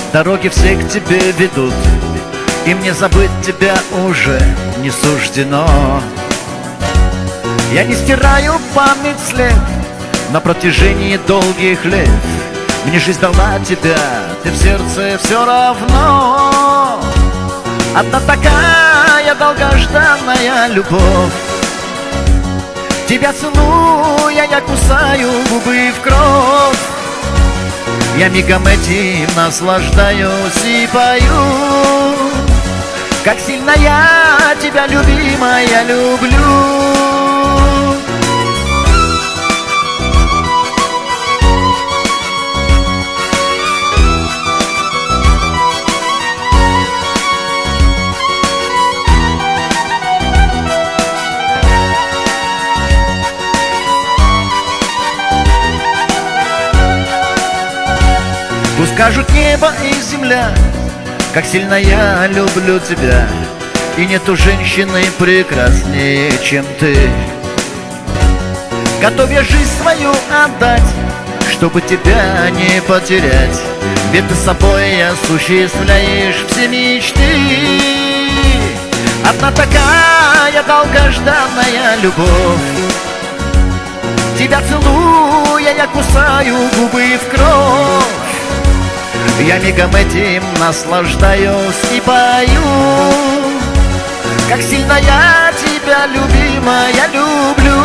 Дороги все к тебе ведут, и мне забыть тебя уже не суждено. Я не стираю память след на протяжении долгих лет. Мне жизнь дала тебя, ты в сердце все равно. Одна такая долгожданная любовь. Тебя целуя, я кусаю губы в кровь. Я мигом этим наслаждаюсь и пою, как сильно я тебя, любимая, люблю. Пусть скажут небо и земля, как сильно я люблю тебя, и нету женщины прекраснее, чем ты. Готов я жизнь свою отдать, чтобы тебя не потерять, ведь ты собой осуществляешь все мечты. Одна такая долгожданная любовь. Тебя целуя, я кусаю губы в кровь. Я мигом этим наслаждаюсь и пою, как сильно я тебя, любимая, люблю.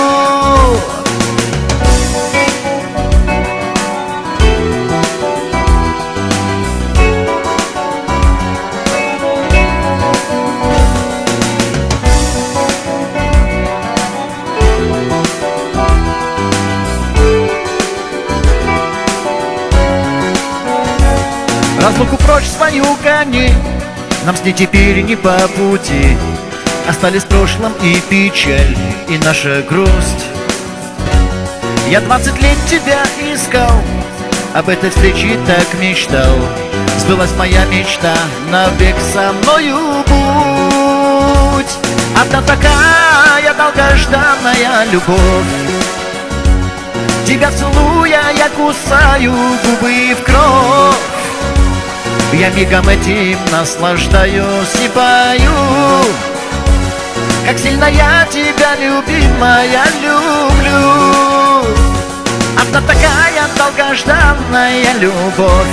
Разлуку прочь свою гони, нам с ней теперь не по пути. Остались в прошлом и печаль, и наша грусть. Я 20 лет тебя искал, об этой встрече так мечтал. Сбылась моя мечта, навек со мною будь. Одна такая долгожданная любовь. Тебя целуя, я кусаю губы в кровь. Я мигом этим наслаждаюсь и пою, как сильно я тебя, любимая, люблю. Одна такая долгожданная любовь.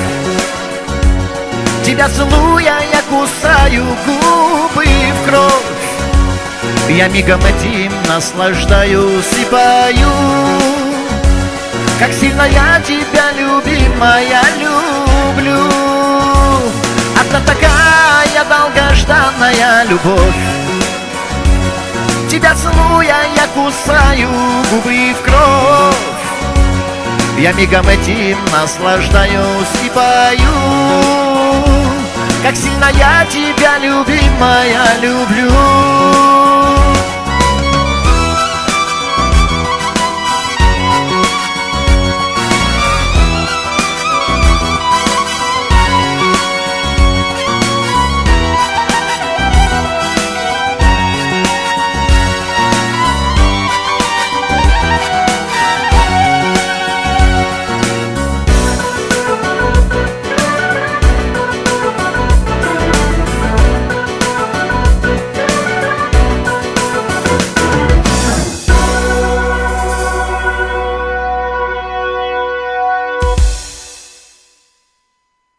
Тебя целуя, я кусаю губы в кровь. Я мигом этим наслаждаюсь и пою, как сильно я тебя, любимая, люблю. Одна такая долгожданная любовь. Тебя целуя, я кусаю губы в кровь. Я мигом этим наслаждаюсь и пою, как сильно я тебя, любимая, люблю.